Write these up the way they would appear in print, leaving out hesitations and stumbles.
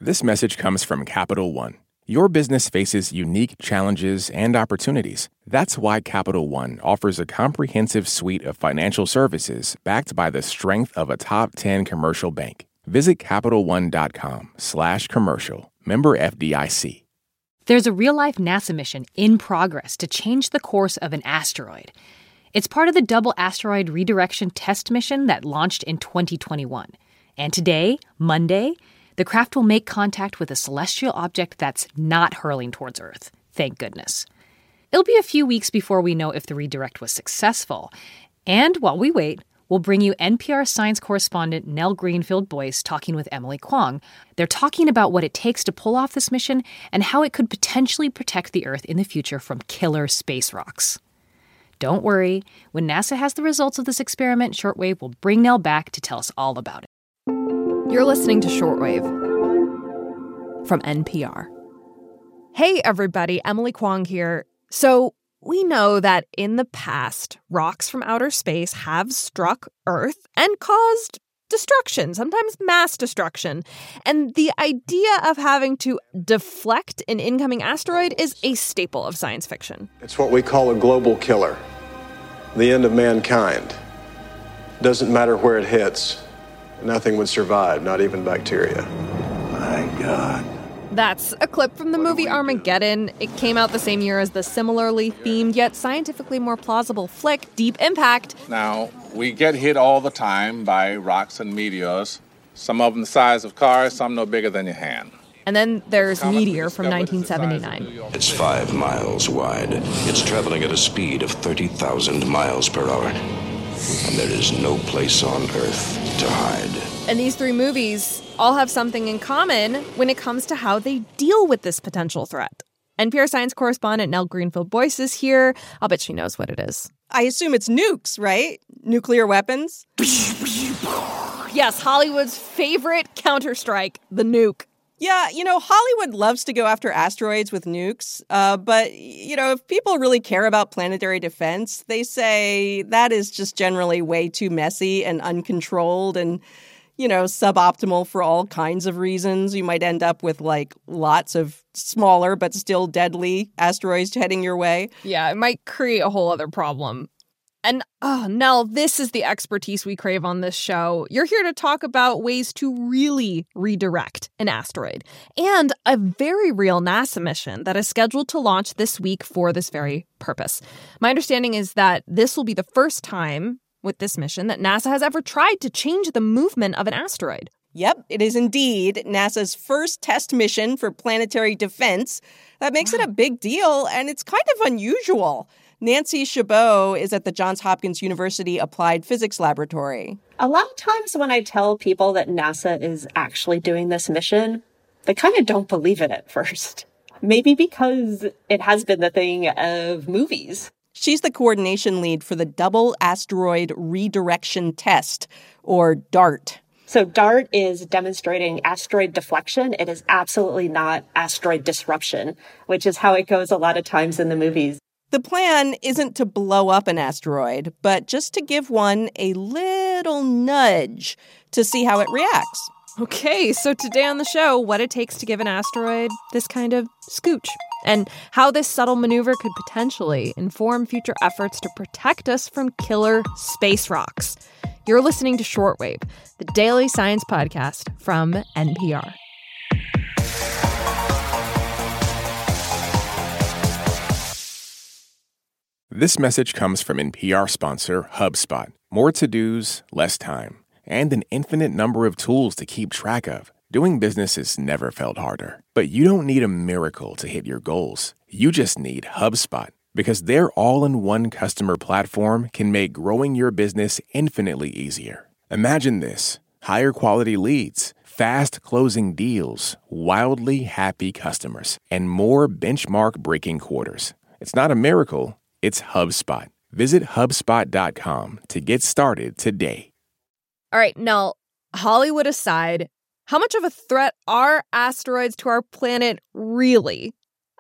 This message comes from Capital One. Your business faces unique challenges and opportunities. That's why Capital One offers a comprehensive suite of financial services backed by the strength of a top 10 commercial bank. Visit CapitalOne.com/commercial. Member FDIC. There's a real-life NASA mission in progress to change the course of an asteroid. It's part of the Double Asteroid Redirection Test mission that launched in 2021. And today, Monday, the craft will make contact with a celestial object that's not hurling towards Earth. Thank goodness. It'll be a few weeks before we know if the redirect was successful. And while we wait, we'll bring you NPR science correspondent Nell Greenfield-Boyce talking with Emily Kwong. They're talking about what it takes to pull off this mission and how it could potentially protect the Earth in the future from killer space rocks. Don't worry, when NASA has the results of this experiment, Shortwave will bring Nell back to tell us all about it. You're listening to Shortwave from NPR. Hey, everybody, Emily Kwong here. So, we know that in the past, rocks from outer space have struck Earth and caused destruction, sometimes mass destruction. And the idea of having to deflect an incoming asteroid is a staple of science fiction. It's what we call a global killer, the end of mankind. Doesn't matter where it hits, nothing would survive, not even bacteria. My God. That's a clip from the movie Armageddon. It came out the same year as the similarly themed yet scientifically more plausible flick, Deep Impact. Now, we get hit all the time by rocks and meteors, some of them the size of cars, some no bigger than your hand. And then there's Meteor from 1979. It's 5 miles wide. It's traveling at a speed of 30,000 miles per hour. And there is no place on Earth to hide. And these 3 movies all have something in common when it comes to how they deal with this potential threat. NPR science correspondent Nell Greenfield-Boyce is here. I'll bet she knows what it is. I assume it's nukes, right? Nuclear weapons? Yes, Hollywood's favorite counterstrike, the nuke. Yeah, Hollywood loves to go after asteroids with nukes. But, if people really care about planetary defense, they say that is just generally way too messy and uncontrolled and, suboptimal for all kinds of reasons. You might end up with, lots of smaller but still deadly asteroids heading your way. Yeah, it might create a whole other problem. And, Nell, this is the expertise we crave on this show. You're here to talk about ways to really redirect an asteroid and a very real NASA mission that is scheduled to launch this week for this very purpose. My understanding is that this will be the first time with this mission that NASA has ever tried to change the movement of an asteroid. Yep, it is indeed NASA's first test mission for planetary defense. That makes it a big deal, and it's kind of unusual. Nancy Chabot is at the Johns Hopkins University Applied Physics Laboratory. A lot of times when I tell people that NASA is actually doing this mission, they kind of don't believe it at first. Maybe because it has been the thing of movies. She's the coordination lead for the Double Asteroid Redirection Test, or DART. So DART is demonstrating asteroid deflection. It is absolutely not asteroid disruption, which is how it goes a lot of times in the movies. The plan isn't to blow up an asteroid, but just to give one a little nudge to see how it reacts. Okay, so today on the show, what it takes to give an asteroid this kind of scooch, and how this subtle maneuver could potentially inform future efforts to protect us from killer space rocks. You're listening to Shortwave, the daily science podcast from NPR. This message comes from NPR sponsor HubSpot. More to-dos, less time, and an infinite number of tools to keep track of. Doing business has never felt harder. But you don't need a miracle to hit your goals. You just need HubSpot, because their all-in-one customer platform can make growing your business infinitely easier. Imagine this: higher quality leads, fast closing deals, wildly happy customers, and more benchmark-breaking quarters. It's not a miracle. It's HubSpot. Visit HubSpot.com to get started today. All right, Nell, Hollywood aside, how much of a threat are asteroids to our planet really?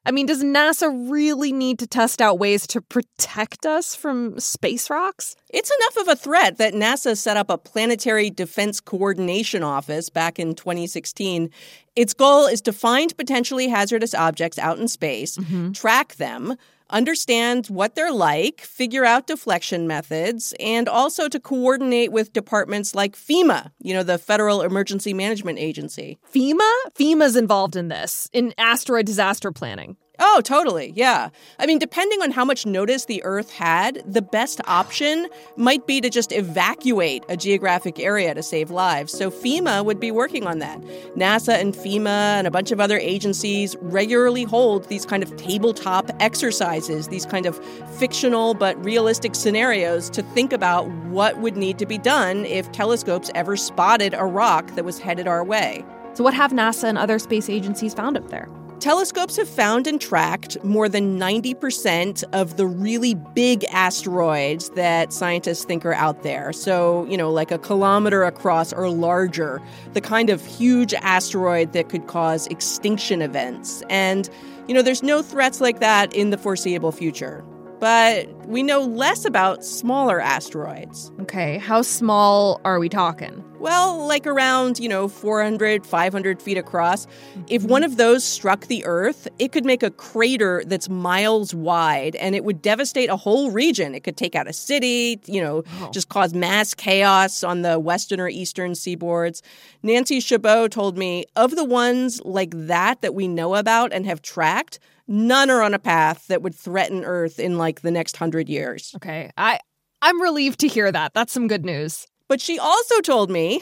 I mean, does NASA really need to test out ways to protect us from space rocks? It's enough of a threat that NASA set up a Planetary Defense Coordination Office back in 2016. Its goal is to find potentially hazardous objects out in space, track them, understand what they're like, figure out deflection methods, and also to coordinate with departments like FEMA, the Federal Emergency Management Agency. FEMA? FEMA's involved in this, in asteroid disaster planning. Oh, totally. Yeah. I mean, depending on how much notice the Earth had, the best option might be to just evacuate a geographic area to save lives. So FEMA would be working on that. NASA and FEMA and a bunch of other agencies regularly hold these kind of tabletop exercises, these kind of fictional but realistic scenarios to think about what would need to be done if telescopes ever spotted a rock that was headed our way. So what have NASA and other space agencies found up there? Telescopes have found and tracked more than 90% of the really big asteroids that scientists think are out there. So, like a kilometer across or larger, the kind of huge asteroid that could cause extinction events. And, there's no threats like that in the foreseeable future. But we know less about smaller asteroids. Okay, how small are we talking? Well, like around, 400, 500 feet across. If one of those struck the Earth, it could make a crater that's miles wide, and it would devastate a whole region. It could take out a city, just cause mass chaos on the western or eastern seaboards. Nancy Chabot told me, of the ones like that we know about and have tracked, none are on a path that would threaten Earth in, the next 100 years. Okay, I'm relieved to hear that. That's some good news. But she also told me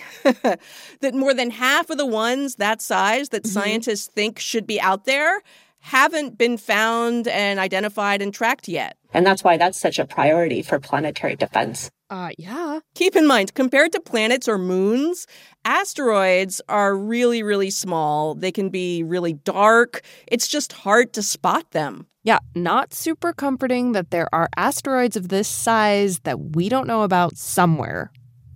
that more than half of the ones that size that scientists think should be out there haven't been found and identified and tracked yet. And that's why that's such a priority for planetary defense. Yeah. Keep in mind, compared to planets or moons, asteroids are really, really small. They can be really dark. It's just hard to spot them. Yeah, not super comforting that there are asteroids of this size that we don't know about somewhere.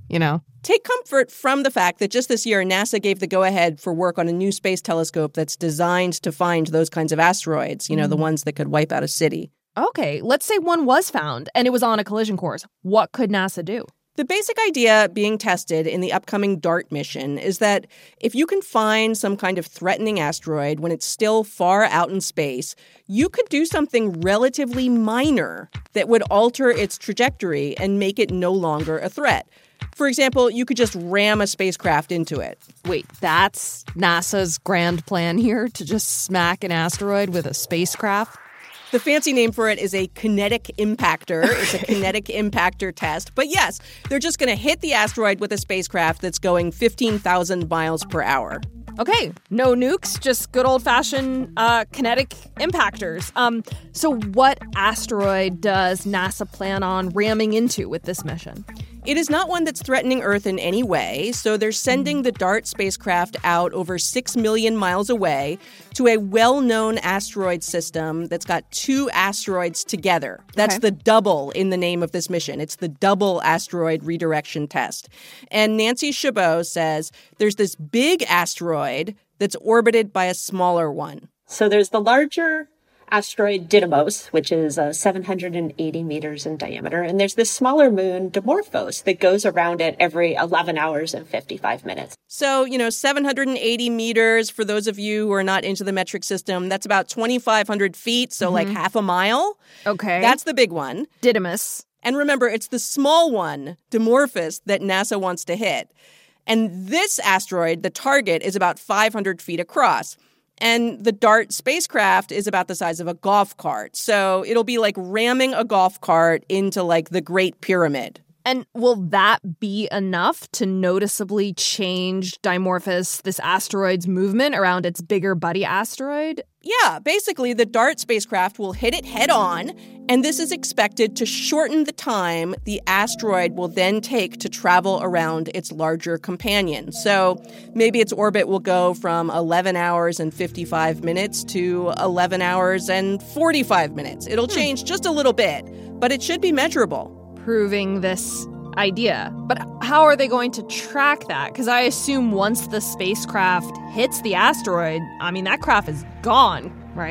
Take comfort from the fact that just this year, NASA gave the go-ahead for work on a new space telescope that's designed to find those kinds of asteroids, the ones that could wipe out a city. Okay, let's say one was found and it was on a collision course. What could NASA do? The basic idea being tested in the upcoming DART mission is that if you can find some kind of threatening asteroid when it's still far out in space, you could do something relatively minor that would alter its trajectory and make it no longer a threat. For example, you could just ram a spacecraft into it. Wait, that's NASA's grand plan here, to just smack an asteroid with a spacecraft? The fancy name for it is a kinetic impactor. It's a kinetic impactor test. But yes, they're just going to hit the asteroid with a spacecraft that's going 15,000 miles per hour. Okay, no nukes, just good old-fashioned kinetic impactors. So what asteroid does NASA plan on ramming into with this mission? It is not one that's threatening Earth in any way, so they're sending the DART spacecraft out over 6 million miles away to a well-known asteroid system that's got two asteroids together. That's the double in the name of this mission. It's the Double Asteroid Redirection Test. And Nancy Chabot says there's this big asteroid that's orbited by a smaller one. So there's the larger asteroid Didymos, which is 780 meters in diameter. And there's this smaller moon, Dimorphos, that goes around it every 11 hours and 55 minutes. So, 780 meters, for those of you who are not into the metric system, that's about 2,500 feet, so like half a mile. Okay. That's the big one. Didymos. And remember, it's the small one, Dimorphos, that NASA wants to hit. And this asteroid, the target, is about 500 feet across. And the DART spacecraft is about the size of a golf cart. So it'll be like ramming a golf cart into the Great Pyramid. And will that be enough to noticeably change Dimorphos, this asteroid's movement around its bigger buddy asteroid? Yeah, basically the DART spacecraft will hit it head on, and this is expected to shorten the time the asteroid will then take to travel around its larger companion. So maybe its orbit will go from 11 hours and 55 minutes to 11 hours and 45 minutes. It'll change just a little bit, but it should be measurable. Proving this idea. But how are they going to track that? Because I assume once the spacecraft hits the asteroid, that craft is gone, right?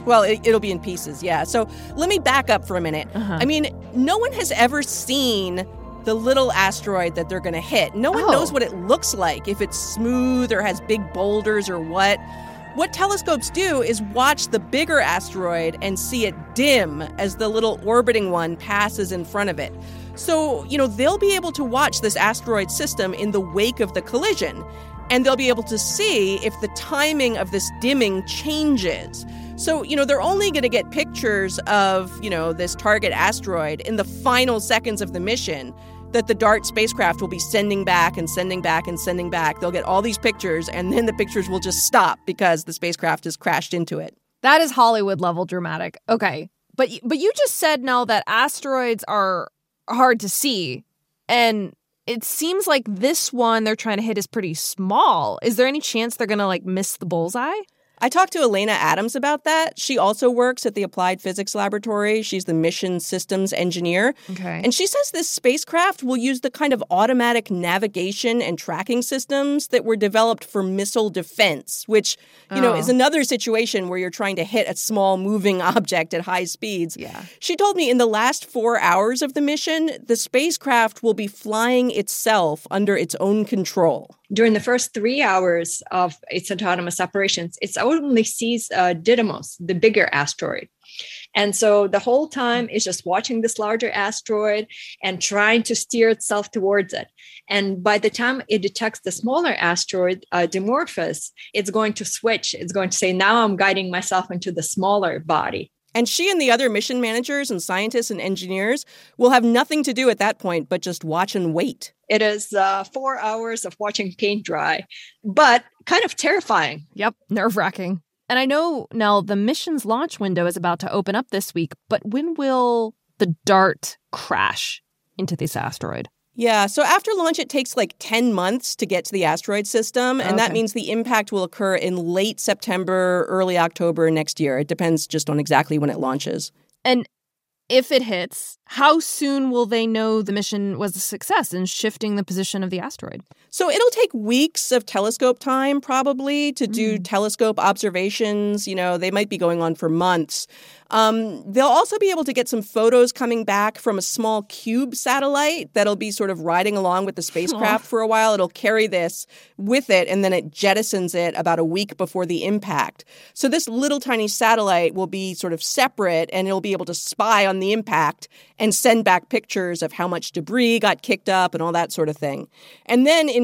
Well, it'll be in pieces, yeah. So let me back up for a minute. I mean, no one has ever seen the little asteroid that they're going to hit. No one knows what it looks like, if it's smooth or has big boulders or what. What telescopes do is watch the bigger asteroid and see it dim as the little orbiting one passes in front of it. So, they'll be able to watch this asteroid system in the wake of the collision, and they'll be able to see if the timing of this dimming changes. So, they're only going to get pictures of, this target asteroid in the final seconds of the mission that the DART spacecraft will be sending back and sending back and sending back. They'll get all these pictures, and then the pictures will just stop because the spacecraft has crashed into it. That is Hollywood-level dramatic. Okay. But you just said, Nell, that asteroids are hard to see, and it seems like this one they're trying to hit is pretty small. Is there any chance they're going to, miss the bullseye? I talked to Elena Adams about that. She also works at the Applied Physics Laboratory. She's the mission systems engineer. Okay. And she says this spacecraft will use the kind of automatic navigation and tracking systems that were developed for missile defense, which, is another situation where you're trying to hit a small moving object at high speeds. Yeah. She told me in the last 4 hours of the mission, the spacecraft will be flying itself under its own control. During the first 3 hours of its autonomous operations, it only sees Didymos, the bigger asteroid. And so the whole time it's just watching this larger asteroid and trying to steer itself towards it. And by the time it detects the smaller asteroid, Dimorphos, it's going to switch. It's going to say, now I'm guiding myself into the smaller body. And she and the other mission managers and scientists and engineers will have nothing to do at that point but just watch and wait. It is 4 hours of watching paint dry, but kind of terrifying. Yep, nerve-wracking. And I know, Nell, the mission's launch window is about to open up this week, but when will the DART crash into this asteroid? Yeah, so after launch, it takes 10 months to get to the asteroid system, and that means the impact will occur in late September, early October next year. It depends just on exactly when it launches. And if it hits, how soon will they know the mission was a success in shifting the position of the asteroid? So it'll take weeks of telescope time, probably, to do telescope observations. They might be going on for months. They'll also be able to get some photos coming back from a small cube satellite that'll be sort of riding along with the spacecraft for a while. It'll carry this with it, and then it jettisons it about a week before the impact. So this little tiny satellite will be sort of separate, and it'll be able to spy on the impact and send back pictures of how much debris got kicked up and all that sort of thing. And then in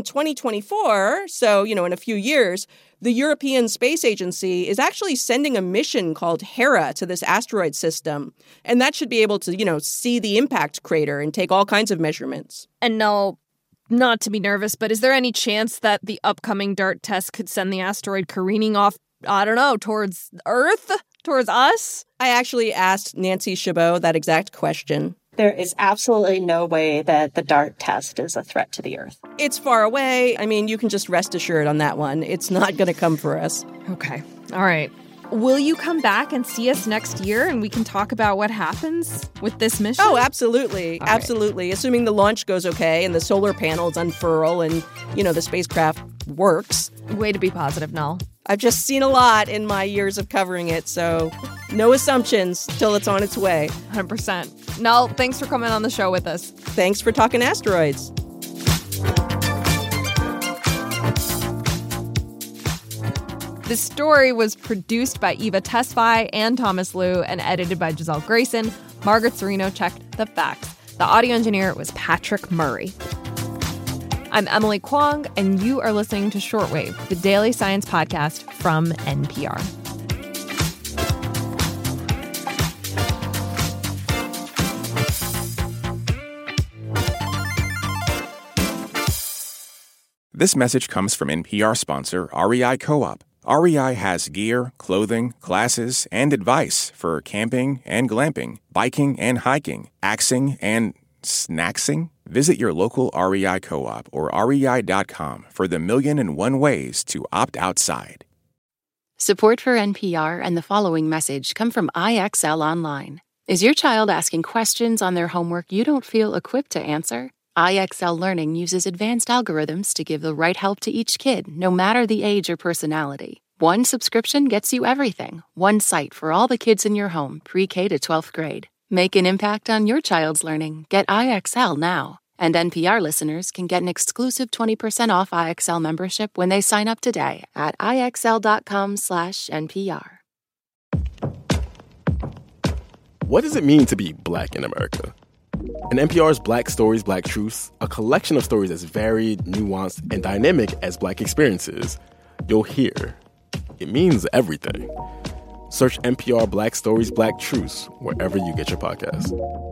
2024, so, in a few years, the European Space Agency is actually sending a mission called Hera to this asteroid system. And that should be able to, see the impact crater and take all kinds of measurements. And no, not to be nervous, but is there any chance that the upcoming DART test could send the asteroid careening off, I don't know, towards Earth? Towards us? I actually asked Nancy Chabot that exact question. There is absolutely no way that the DART test is a threat to the Earth. It's far away. I mean, you can just rest assured on that one. It's not going to come for us. Okay. All right. Will you come back and see us next year and we can talk about what happens with this mission? Oh, absolutely. All absolutely. Right. Assuming the launch goes okay and the solar panels unfurl and, the spacecraft works. Way to be positive, Nell. I've just seen a lot in my years of covering it, so no assumptions till it's on its way. 100%. Nell, thanks for coming on the show with us. Thanks for talking asteroids. This story was produced by Eva Tesfaye and Thomas Liu and edited by Giselle Grayson. Margaret Serino checked the facts. The audio engineer was Patrick Murray. I'm Emily Kwong, and you are listening to Shortwave, the daily science podcast from NPR. This message comes from NPR sponsor REI Co-op. REI has gear, clothing, classes, and advice for camping and glamping, biking and hiking, axing and snacksing. Visit your local REI Co-op or rei.com for the 1,000,001 ways to opt outside. Support for NPR and the following message come from IXL Online. Is your child asking questions on their homework you don't feel equipped to answer? IXL Learning uses advanced algorithms to give the right help to each kid, no matter the age or personality. One subscription gets you everything. One site for all the kids in your home, pre-K to 12th grade. Make an impact on your child's learning. Get IXL now. And NPR listeners can get an exclusive 20% off IXL membership when they sign up today at IXL.com/NPR. What does it mean to be Black in America? In NPR's Black Stories, Black Truths, a collection of stories as varied, nuanced, and dynamic as Black experiences, you'll hear it means everything. Search NPR Black Stories, Black Truths wherever you get your podcasts.